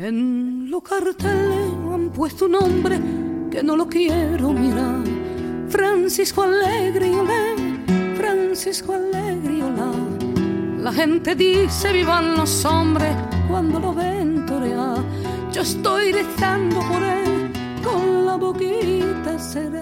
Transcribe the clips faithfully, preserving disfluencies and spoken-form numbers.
En los carteles han puesto un nombre que no lo quiero mirar. Francisco Alegre y olé, Francisco Alegre y olá. La gente dice vivan los hombres cuando lo ven torear. Yo estoy rezando por él con la boquita cerrada.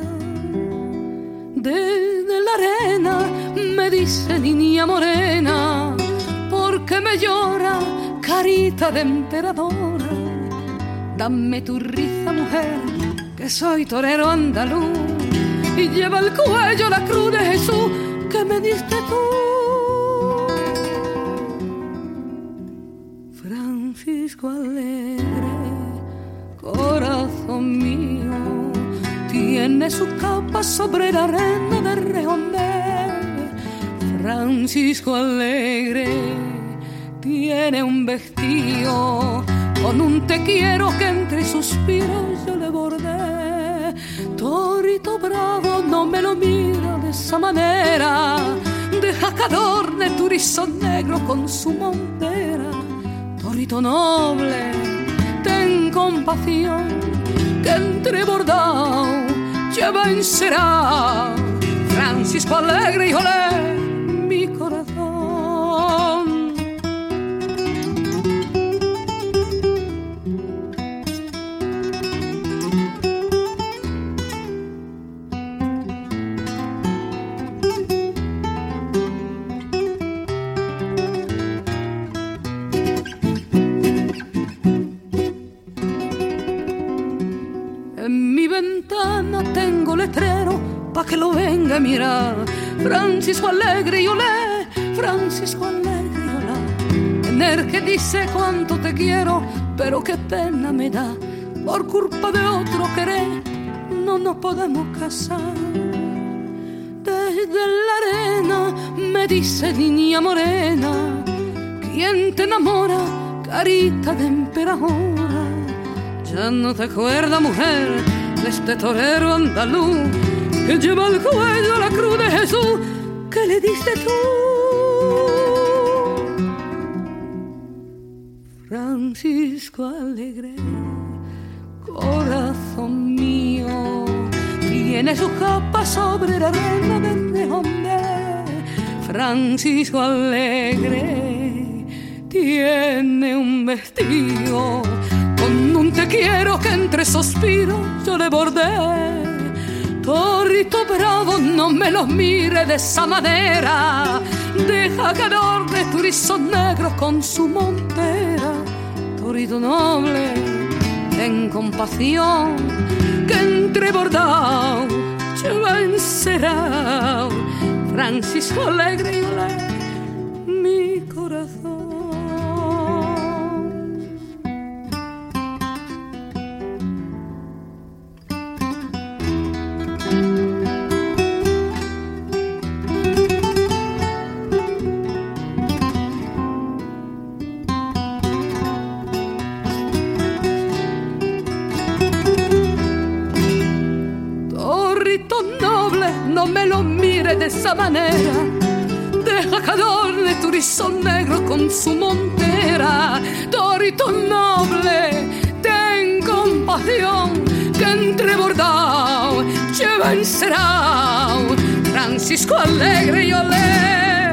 Desde la arena me dice niña morena, porque me llora carita de emperadora. Dame tu risa, mujer, que soy torero andaluz, y lleva al cuello la cruz de Jesús que me diste tú. Francisco Alegre, corazón mío, tiene su capa sobre la arena de Redondel. Francisco Alegre tiene un vestido con un te quiero que entre suspiros yo le bordé. Torito bravo, no me lo mira de esa manera, deja que adorne tu rizón negro con su montera. Torito noble, ten compasión, que entre bordado lleva encerado. Francisco Alegre y olé, mi corazón. En mi ventana tengo letrero pa' que lo venga a mirar. Francisco Alegre y olé, Francisco Alegre y olá. En el que dice cuánto te quiero, pero qué pena me da. Por culpa de otro querer no nos podemos casar. Desde la arena me dice niña morena, ¿quién te enamora, carita de emperadora? Ya no te acuerdas, mujer, de este torero andaluz que lleva al cuello la cruz de Jesús que le diste tú. Francisco Alegre, corazón mío, tiene su capa sobre la arena de Redondel. Francisco Alegre tiene un vestido con un te quiero que entre suspiros yo le bordé. Torito bravo, no me los mire de esa manera, deja que adorne tu rizón negro con su montera. Torito noble, ten compasión, que entre bordado lleva encerado. Francisco Alegre y olé, mi corazón. Noble, no me lo mire de esa manera, deja que adorne tu rizón negro con su montera. Torito noble, ten compasión, que entre bordado lleva encerado. Francisco Alegre y olé.